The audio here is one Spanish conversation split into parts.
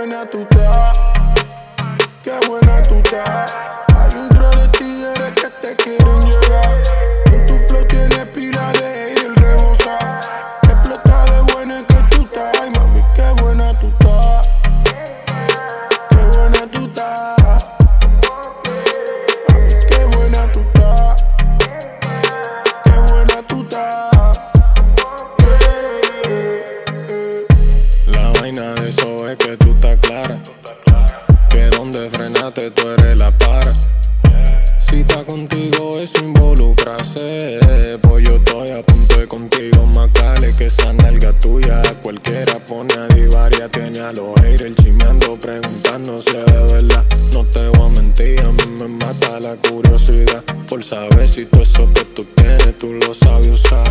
buena tú estás, qué buena tú estás. Hay un tro de tigres que te quieren llegar. En tu flow tienes pila de hate, el rebosa. Explota de buena que tú estás. Ay, mami, qué buena tú estás, qué buena tú estás. Mami, qué buena tú estás, qué buena tú estás. La vaina de eso es que tú estás clara, que donde frenaste tú eres la para. Si está contigo eso involucrarse, pues yo estoy a punto de contigo. Más cale que esa nalga tuya cualquiera pone a divar. Ya tiene a los haters chismeando, preguntándose de verdad. No te voy a mentir, a mí me mata la curiosidad por saber si tú eso que tú tienes, tú lo sabes usar.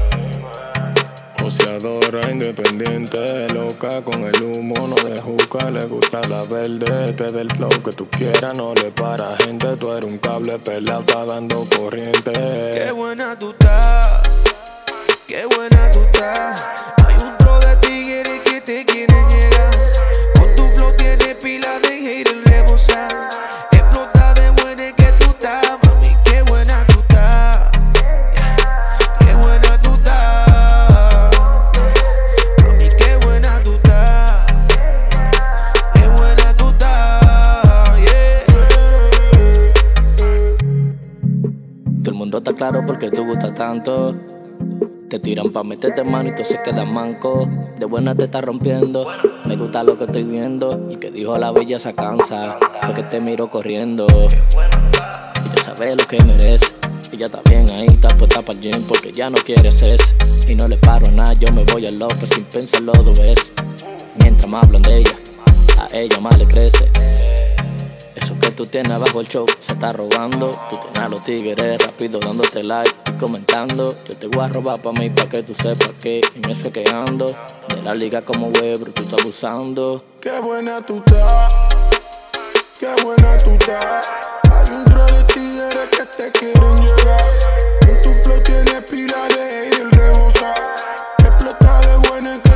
Joseadora, independiente, loca con el humo, no de juca, le gusta la verde. Te del flow que tú quieras, no le para gente. Tú eres un cable pelado, está dando corriente. Qué buena tú estás, qué buena tú estás. Hay un tro de tigres que te quieren llegar. Con tu flow tienes pila de hate, el rebosar. Explota de buena que tú estás. Mami, qué buena tú estás, qué buena tú estás. Mami, qué buena tú estás, qué buena tú estás, yeah. Todo el mundo está claro porque tú gustas tanto. Te tiran pa' meterte mano y tú se quedas manco. De buena te está rompiendo, me gusta lo que estoy viendo. El que dijo la belleza cansa, fue que te miro corriendo. Ella sabe lo que merece, ella está bien ahí, está puesta para el gym porque ya no quiere eso. Y no le paro a nada, yo me voy al lope sin pensarlo dos veces. Mientras más hablan de ella, a ella más le crece. Eso que tú tienes abajo el show se está robando. Tú tienes a los tigres rápido dándote like y comentando. Yo te voy a robar pa' mí pa' que tú sepas que en eso es que ando. De la liga como Webber tú estás abusando. Qué buena tú estás, qué buena tú estás. Hay un tro de tigres que te quieren llegar. En tu flow tienes pila de hate, el rebosa. Explota de buena